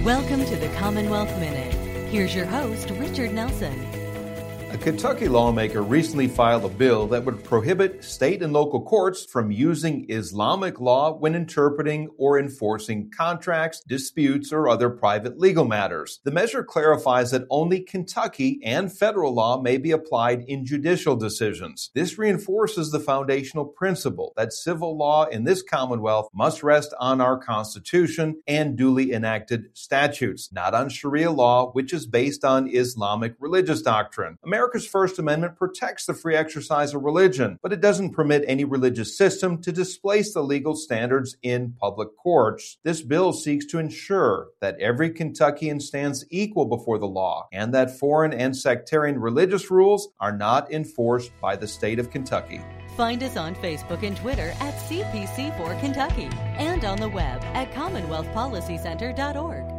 Welcome to the Commonwealth Minute. Here's your host, Richard Nelson. A Kentucky lawmaker recently filed a bill that would prohibit state and local courts from using Islamic law when interpreting or enforcing contracts, disputes, or other private legal matters. The measure clarifies that only Kentucky and federal law may be applied in judicial decisions. This reinforces the foundational principle that civil law in this Commonwealth must rest on our Constitution and duly enacted statutes, not on Sharia law, which is based on Islamic religious doctrine. America's First Amendment protects the free exercise of religion, but it doesn't permit any religious system to displace the legal standards in public courts. This bill seeks to ensure that every Kentuckian stands equal before the law and that foreign and sectarian religious rules are not enforced by the state of Kentucky. Find us on Facebook and Twitter at CPC4 Kentucky and on the web at CommonwealthPolicyCenter.org.